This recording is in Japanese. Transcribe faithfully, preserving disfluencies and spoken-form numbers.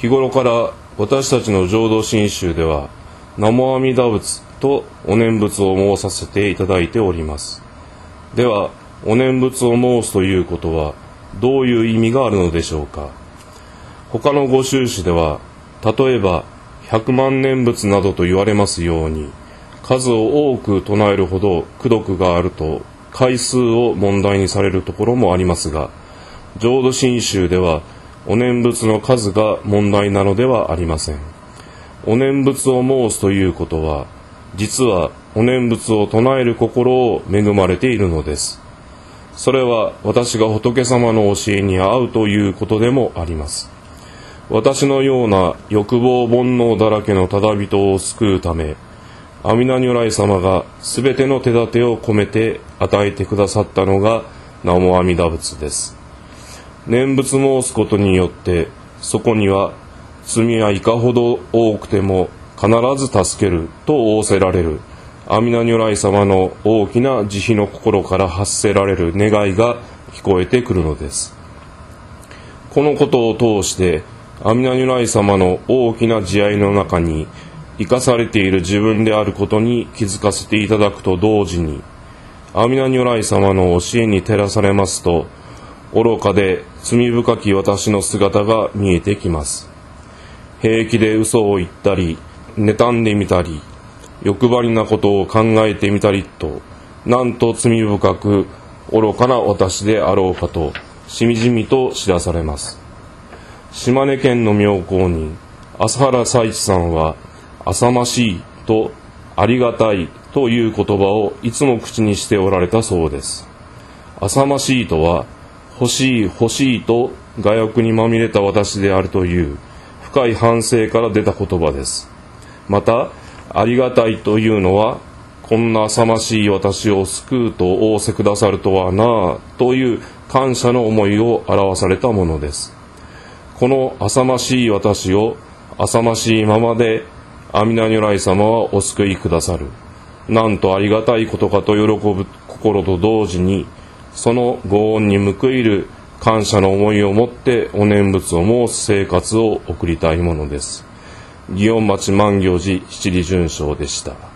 日頃から私たちの浄土真宗では南無阿弥陀仏とお念仏を申させていただいております。ではお念仏を申すということはどういう意味があるのでしょうか。他のご宗旨では例えば百万念仏などと言われますように、数を多く唱えるほど功徳があると回数を問題にされるところもありますが、浄土真宗ではお念仏の数が問題なのではありません。お念仏を申すということは、実はお念仏を唱える心を恵まれているのです。それは私が仏様の教えに合うということでもあります。私のような欲望煩悩だらけのただ人を救うため、阿弥陀如来様がすべての手立てを込めて与えてくださったのが南無阿弥陀仏です。念仏申すことによって、そこには罪はいかほど多くても必ず助けると仰せられる阿弥陀如来様の大きな慈悲の心から発せられる願いが聞こえてくるのです。このことを通して阿弥陀如来様の大きな慈愛の中に生かされている自分であることに気づかせていただくと同時に、阿弥陀如来様の教えに照らされますと、愚かで罪深き私の姿が見えてきます。平気で嘘を言ったり、妬んでみたり、欲張りなことを考えてみたりと、なんと罪深く愚かな私であろうかと、しみじみと知らされます。島根県の妙高人、朝原佐一さんは、浅ましいとありがたいという言葉をいつも口にしておられたそうです。浅ましいとは、欲しい欲しいと我欲にまみれた私であるという深い反省から出た言葉です。また、ありがたいというのは、こんな浅ましい私を救うと仰せくださるとはなあという感謝の思いを表されたものです。この浅ましい私を浅ましいままで阿弥陀如来様はお救いくださる。なんとありがたいことかと喜ぶ心と同時に、そのご恩に報いる感謝の思いを持ってお念仏を申す生活を送りたいものです。祇園町万行寺七里純正でした。